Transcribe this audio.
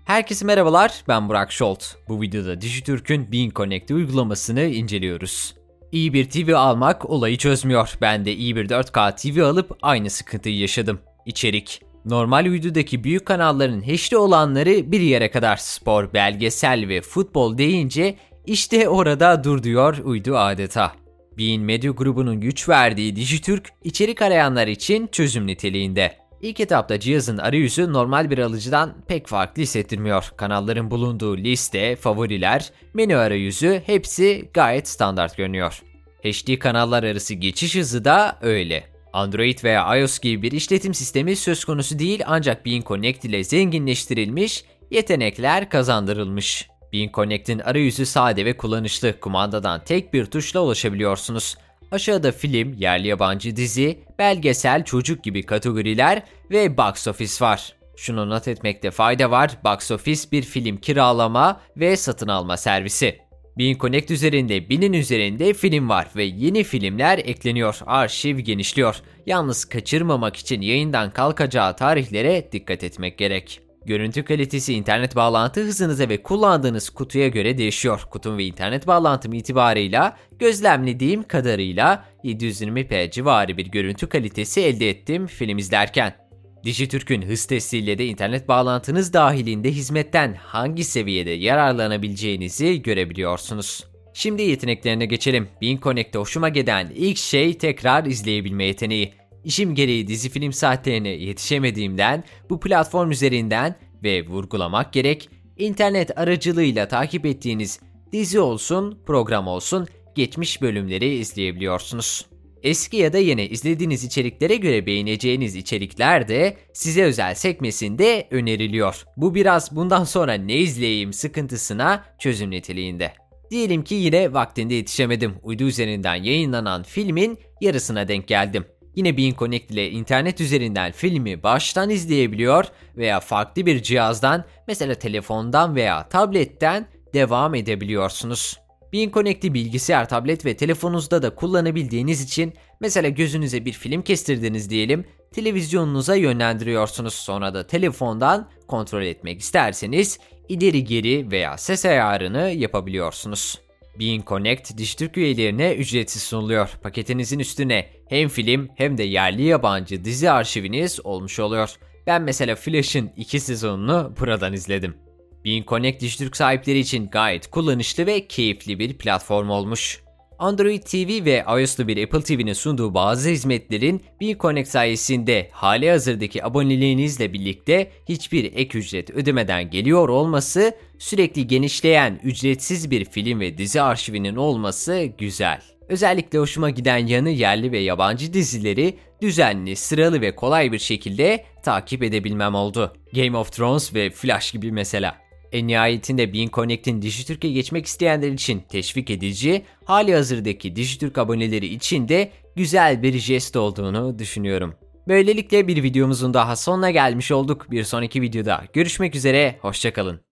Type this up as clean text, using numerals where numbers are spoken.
Herkese merhabalar, ben Burak Şolt. Bu videoda Dijitürk'ün Bean Connect uygulamasını inceliyoruz. İyi bir TV almak olayı çözmüyor. Ben de iyi bir 4K TV alıp aynı sıkıntıyı yaşadım. İçerik. Normal uydudaki büyük kanalların HD olanları bir yere kadar spor, belgesel ve futbol deyince işte orada dur diyor uydu adeta. Bean Medya grubunun güç verdiği Dijitürk, içerik arayanlar için çözüm niteliğinde. İlk etapta cihazın arayüzü normal bir alıcıdan pek farklı hissettirmiyor. Kanalların bulunduğu liste, favoriler, menü arayüzü hepsi gayet standart görünüyor. HD kanallar arası geçiş hızı da öyle. Android veya iOS gibi bir işletim sistemi söz konusu değil ancak Bean Connect ile zenginleştirilmiş, yetenekler kazandırılmış. Bean Connect'in arayüzü sade ve kullanışlı. Kumandadan tek bir tuşla ulaşabiliyorsunuz. Aşağıda film, yerli yabancı dizi, belgesel, çocuk gibi kategoriler ve Box Office var. Şunu not etmekte fayda var, Box Office bir film kiralama ve satın alma servisi. Bean Connect üzerinde 1000'in üzerinde film var ve yeni filmler ekleniyor, arşiv genişliyor. Yalnız kaçırmamak için yayından kalkacağı tarihlere dikkat etmek gerek. Görüntü kalitesi internet bağlantı hızınıza ve kullandığınız kutuya göre değişiyor. Kutum ve internet bağlantım itibarıyla gözlemlediğim kadarıyla 720p civarı bir görüntü kalitesi elde ettim film izlerken. Dijitürk'ün hız testiyle de internet bağlantınız dahilinde hizmetten hangi seviyede yararlanabileceğinizi görebiliyorsunuz. Şimdi yeteneklerine geçelim. Bean Connect'te hoşuma giden ilk şey tekrar izleyebilme yeteneği. İşim gereği dizi film saatlerine yetişemediğimden bu platform üzerinden ve vurgulamak gerek, internet aracılığıyla takip ettiğiniz dizi olsun, program olsun geçmiş bölümleri izleyebiliyorsunuz. Eski ya da yeni izlediğiniz içeriklere göre beğeneceğiniz içerikler de size özel sekmesinde öneriliyor. Bu biraz bundan sonra ne izleyeyim sıkıntısına çözüm niteliğinde. Diyelim ki yine vaktinde yetişemedim. Uydu üzerinden yayınlanan filmin yarısına denk geldim. Yine Bean Connect ile internet üzerinden filmi baştan izleyebiliyor veya farklı bir cihazdan, mesela telefondan veya tabletten devam edebiliyorsunuz. Bean Connect'i bilgisayar, tablet ve telefonunuzda da kullanabildiğiniz için mesela gözünüze bir film kestirdiniz diyelim, televizyonunuza yönlendiriyorsunuz. Sonra da telefondan kontrol etmek isterseniz ileri geri veya ses ayarını yapabiliyorsunuz. Bean Connect Dijitürk üyelerine ücretsiz sunuluyor. Paketinizin üstüne hem film hem de yerli yabancı dizi arşiviniz olmuş oluyor. Ben mesela Flash'ın 2 sezonunu buradan izledim. Bean Connect Dijitürk sahipleri için gayet kullanışlı ve keyifli bir platform olmuş. Android TV ve iOS'lu bir Apple TV'nin sunduğu bazı hizmetlerin Bean Connect sayesinde halihazırdaki aboneliğinizle birlikte hiçbir ek ücret ödemeden geliyor olması, sürekli genişleyen ücretsiz bir film ve dizi arşivinin olması güzel. Özellikle hoşuma giden yanı yerli ve yabancı dizileri düzenli, sıralı ve kolay bir şekilde takip edebilmem oldu. Game of Thrones ve Flash gibi mesela. En nihayetinde Bean Connect'in Dijitürk'e geçmek isteyenler için teşvik edici, halihazırdaki Dijitürk aboneleri için de güzel bir jest olduğunu düşünüyorum. Böylelikle bir videomuzun daha sonuna gelmiş olduk. Bir sonraki videoda görüşmek üzere, hoşça kalın.